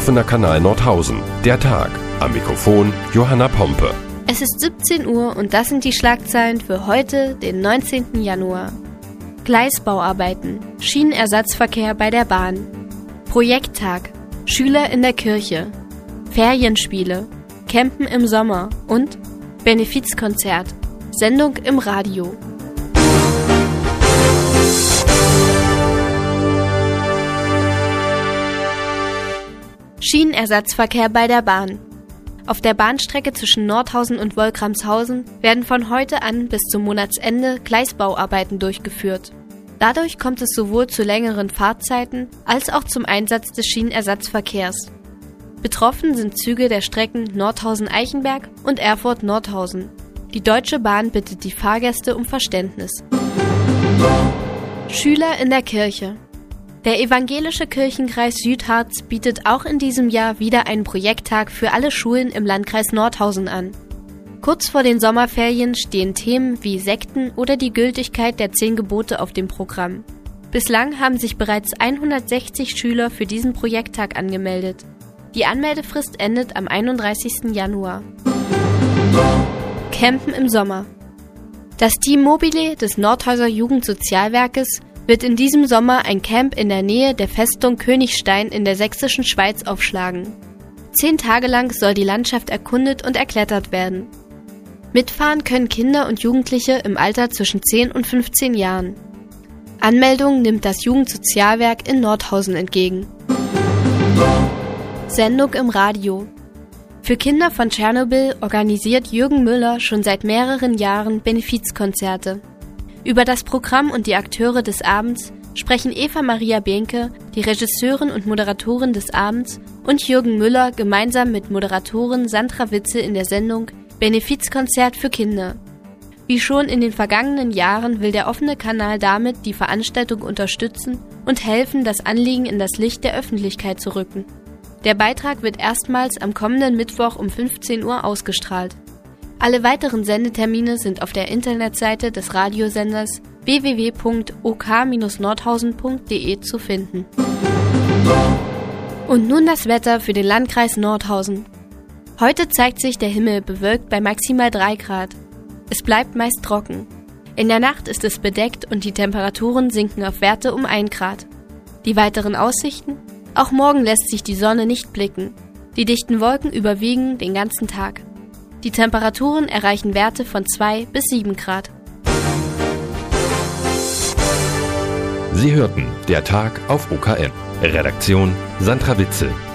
offener Kanal Nordhausen. Der Tag. Am Mikrofon Johanna Pompe. Es ist 17 Uhr und das sind die Schlagzeilen für heute, den 19. Januar. Gleisbauarbeiten, Schienenersatzverkehr bei der Bahn, Projekttag, Schüler in der Kirche, Ferienspiele, Campen im Sommer und Benefizkonzert, Sendung im Radio. Schienenersatzverkehr bei der Bahn. Auf der Bahnstrecke zwischen Nordhausen und Wolkramshausen werden von heute an bis zum Monatsende Gleisbauarbeiten durchgeführt. Dadurch kommt es sowohl zu längeren Fahrzeiten als auch zum Einsatz des Schienenersatzverkehrs. Betroffen sind Züge der Strecken Nordhausen-Eichenberg und Erfurt-Nordhausen. Die Deutsche Bahn bittet die Fahrgäste um Verständnis. Schüler in der Kirche. Der Evangelische Kirchenkreis Südharz bietet auch in diesem Jahr wieder einen Projekttag für alle Schulen im Landkreis Nordhausen an. Kurz vor den Sommerferien stehen Themen wie Sekten oder die Gültigkeit der 10 Gebote auf dem Programm. Bislang haben sich bereits 160 Schüler für diesen Projekttag angemeldet. Die Anmeldefrist endet am 31. Januar. Campen im Sommer. Das Team Mobile des Nordhauser Jugendsozialwerkes wird in diesem Sommer ein Camp in der Nähe der Festung Königstein in der sächsischen Schweiz aufschlagen. 10 Tage lang soll die Landschaft erkundet und erklettert werden. Mitfahren können Kinder und Jugendliche im Alter zwischen 10 und 15 Jahren. Anmeldungen nimmt das Jugendsozialwerk in Nordhausen entgegen. Sendung im Radio. Für Kinder von Tschernobyl organisiert Jürgen Müller schon seit mehreren Jahren Benefizkonzerte. Über das Programm und die Akteure des Abends sprechen Eva Maria Behnke, die Regisseurin und Moderatorin des Abends, und Jürgen Müller gemeinsam mit Moderatorin Sandra Witze in der Sendung Benefizkonzert für Kinder. Wie schon in den vergangenen Jahren will der offene Kanal damit die Veranstaltung unterstützen und helfen, das Anliegen in das Licht der Öffentlichkeit zu rücken. Der Beitrag wird erstmals am kommenden Mittwoch um 15 Uhr ausgestrahlt. Alle weiteren Sendetermine sind auf der Internetseite des Radiosenders www.ok-nordhausen.de zu finden. Und nun das Wetter für den Landkreis Nordhausen. Heute zeigt sich der Himmel bewölkt bei maximal 3 Grad. Es bleibt meist trocken. In der Nacht ist es bedeckt und die Temperaturen sinken auf Werte um 1 Grad. Die weiteren Aussichten? Auch morgen lässt sich die Sonne nicht blicken. Die dichten Wolken überwiegen den ganzen Tag. Die Temperaturen erreichen Werte von 2 bis 7 Grad. Sie hörten der Tag auf OKN. Redaktion Sandra Witze.